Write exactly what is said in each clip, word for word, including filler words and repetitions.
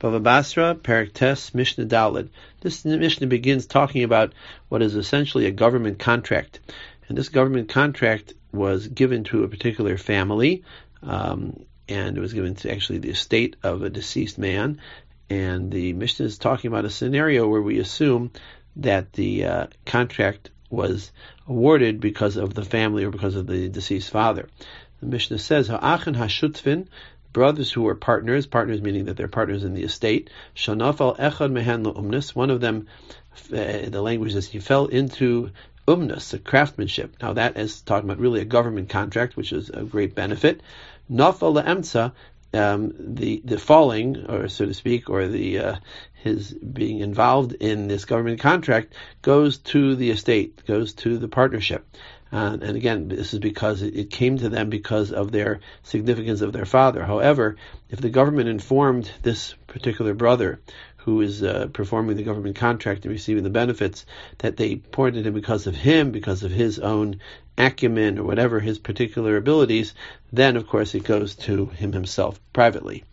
Bava Basra, Perek Tes, Mishnah Daled. This Mishnah begins talking about what is essentially a government contract. And this government contract was given to a particular family, um, and it was given to actually the estate of a deceased man. And the Mishnah is talking about a scenario where we assume that the uh, contract was awarded because of the family or because of the deceased father. The Mishnah says, Ha'achan ha'shutvin, brothers who were partners, partners meaning that they're partners in the estate, Shanafal echad mehen le'umnis, one of them, uh, the language is he fell into umnus, a craftsmanship. Now that is talking about really a government contract, which is a great benefit. Nafal le'emtza, um, the the falling, or so to speak, or the uh, his being involved in this government contract goes to the estate, goes to the partnership. Uh, and again, this is because it, it came to them because of their significance of their father. However, if the government informed this particular brother who is uh, performing the government contract and receiving the benefits, that they appointed him because of him, because of his own acumen or whatever his particular abilities, then of course it goes to him himself privately.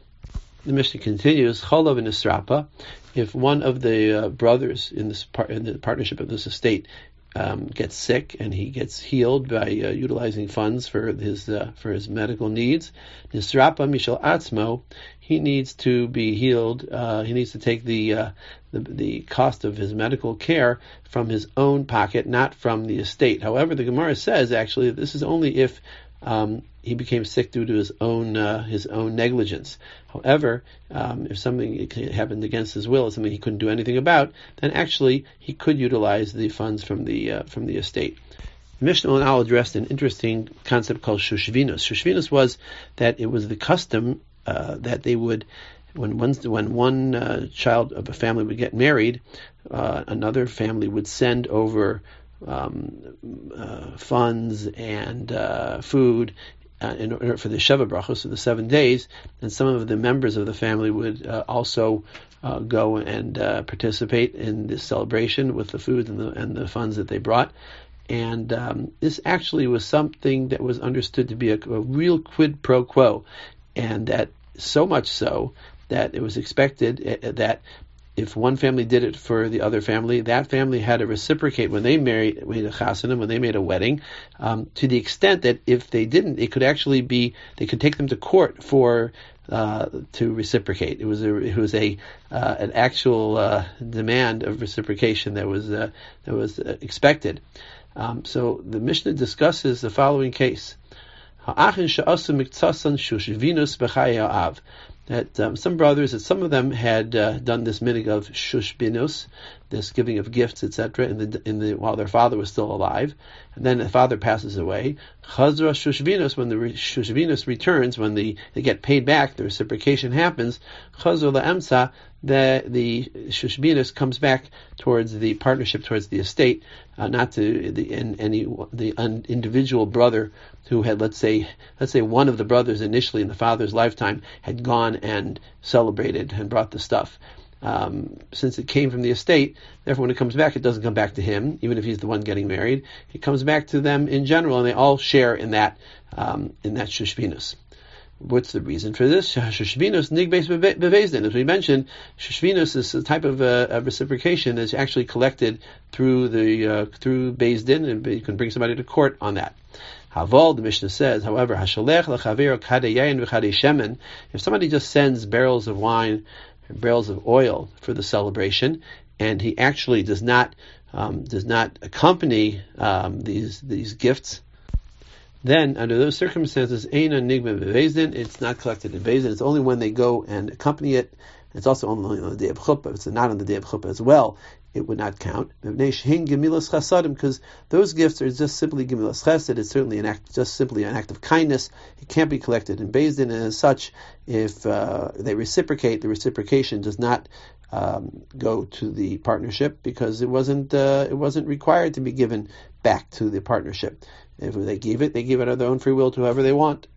The Mishnah continues, Cholav and Nisrapa, if one of the uh, brothers in this par- in the partnership of this estate Um, gets sick and he gets healed by uh, utilizing funds for his uh, for his medical needs, Nisrapa Mishal Atzmo, he needs to be healed. Uh, he needs to take the, uh, the the cost of his medical care from his own pocket, not from the estate. However, the Gemara says actually this is only if um, he became sick due to his own uh, his own negligence. However, um, if something happened against his will, something he couldn't do anything about, then actually he could utilize the funds from the uh, from the estate. Mishnah will now address an interesting concept called shushvinus. Shushvinus was that it was the custom uh, that they would, when one when one uh, child of a family would get married, uh, another family would send over um, uh, funds and uh, food Uh, in order for the Sheva Brachos, so the seven days, and some of the members of the family would uh, also uh, go and uh, participate in this celebration with the food and the, and the funds that they brought. And um, this actually was something that was understood to be a, a real quid pro quo, and that so much so that it was expected uh, that if one family did it for the other family, that family had to reciprocate when they married, made a chasana, when they made a wedding, um, to the extent that if they didn't, it could actually be, they could take them to court for, uh, to reciprocate. It was a, it was a, uh, an actual, uh, demand of reciprocation that was, uh, that was uh, expected. Um, so the Mishnah discusses the following case. That um, some brothers, that some of them had uh, done this minig of shushbinus, this giving of gifts, et cetera, in the in the while their father was still alive, and then the father passes away. Chazra shushbinus, when the re- shushbinus returns, when the they get paid back, the reciprocation happens. Chazra laemsa, the the shushbinus comes back towards the partnership, towards the estate, uh, not to the in, any the un, individual brother who had, let's say, let's say one of the brothers initially in the father's lifetime had gone and celebrated and brought the stuff. Um, since it came from the estate, therefore when it comes back, it doesn't come back to him, even if he's the one getting married. It comes back to them in general, and they all share in that um, in that shushvinus. What's the reason for this? Shushvinus nigbeis bevezdin. As we mentioned, shushvinus is a type of, uh, of reciprocation that's actually collected through the uh, through bezdin, and you can bring somebody to court on that. Haval, the Mishnah says, however, hasholech l'chaver kadei yayin v'chadei shemen. If somebody just sends barrels of wine, barrels of oil for the celebration, and he actually does not um, does not accompany um, these these gifts, then under those circumstances, eina nigma bevezdin, it's not collected in bezdin. It's only when they go and accompany it. It's also only on the day of chuppah. If it's not on the day of chuppah as well, it would not count. Because those gifts are just simply gemilas chesed. It's certainly an act, just simply an act of kindness. It can't be collected in beis din, and as such, if uh, they reciprocate, the reciprocation does not um, go to the partnership because it wasn't uh, it wasn't required to be given back to the partnership. If they gave it, they give it of their own free will to whoever they want.